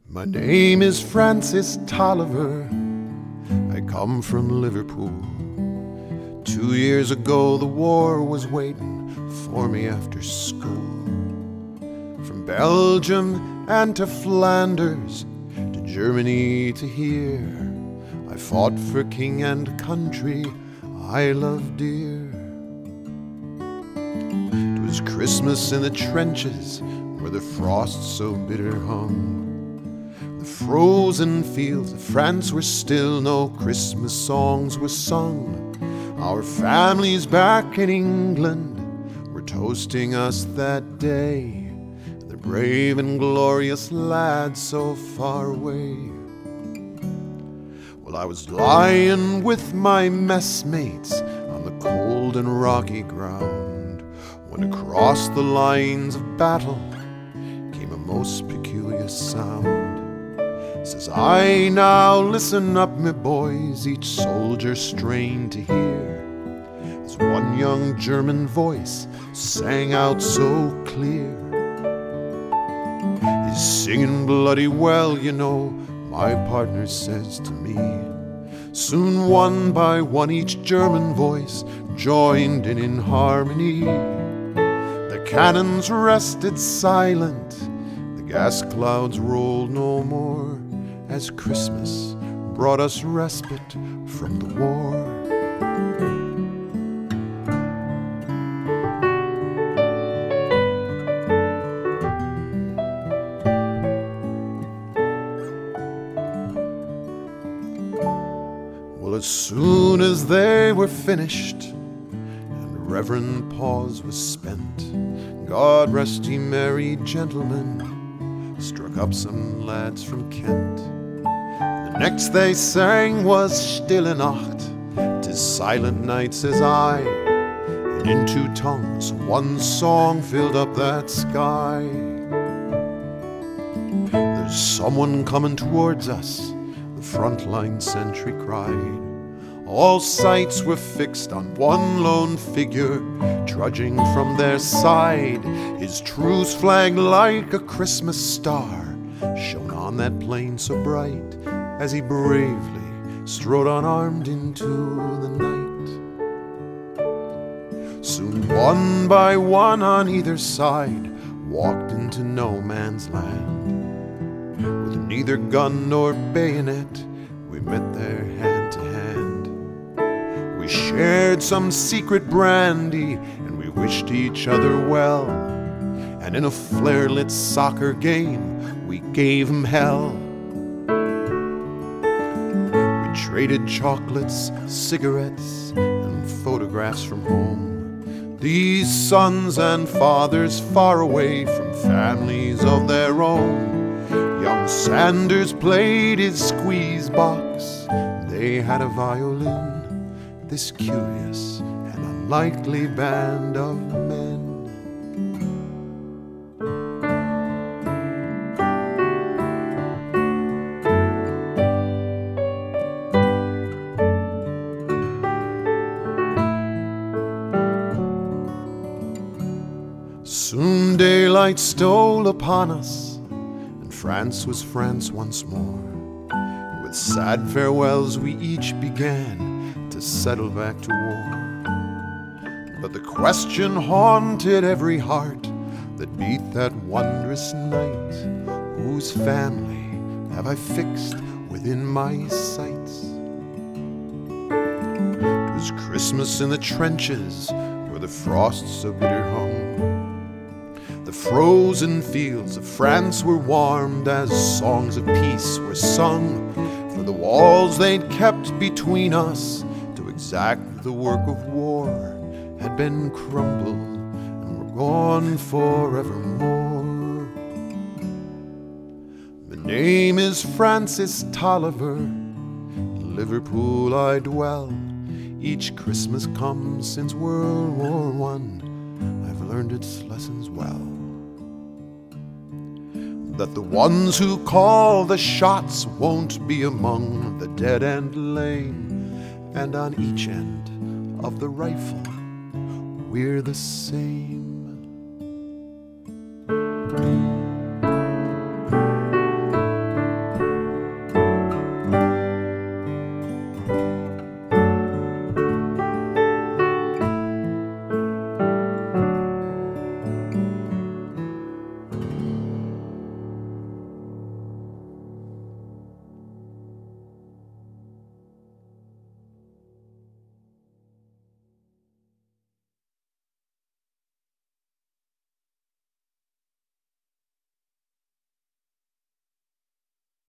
My name is Francis Tolliver. I come from Liverpool. 2 years ago the war was waiting for me after school. From Belgium and to Flanders, to Germany to here, I fought for king and country I love dear. 'Twas Christmas in the trenches where the frost so bitter hung. The frozen fields of France were still, no Christmas songs were sung. Our families back in England were toasting us that day, the brave and glorious lads so far away. Well, I was lying with my messmates on the cold and rocky ground, when across the lines of battle came a most peculiar sound. Says I, now listen up, me boys, each soldier strained to hear, as one young German voice sang out so clear. He's singing bloody well, you know, my partner says to me. Soon one by one each German voice joined in harmony. The cannons rested silent, the gas clouds rolled no more, as Christmas brought us respite from the war. Well, as soon as they were finished and reverend pause was spent, God rest ye merry gentlemen, struck up some lads from Kent. The next they sang was Stille Nacht, 'tis silent night, says I, and in two tongues one song filled up that sky. There's someone coming towards us, the frontline sentry cried. All sights were fixed on one lone figure trudging from their side. His truce flag like a Christmas star shone on that plain so bright, as he bravely strode unarmed into the night. Soon one by one on either side walked into no man's land. With neither gun nor bayonet we met there hand to hand. We shared some secret brandy and we wished each other well, and in a flare-lit soccer game we gave 'em hell. We traded chocolates, cigarettes, and photographs from home. These sons and fathers far away from families of their own. Young Sanders played his squeeze box, they had a violin, this curious and unlikely band of men. Soon daylight stole upon us, and France was France once more. With sad farewells we each began to settle back to war. But the question haunted every heart that beat that wondrous night: whose family have I fixed within my sights? 'Twas Christmas in the trenches where the frost so bitter hung. The frozen fields of France were warmed as songs of peace were sung, for the walls they'd kept between us to exact the work of war had been crumbled and were gone forevermore. My name is Francis Tolliver, in Liverpool I dwell. Each Christmas comes since World War I, I've learned its lessons well. That the ones who call the shots won't be among the dead and lame, and on each end of the rifle we're the same.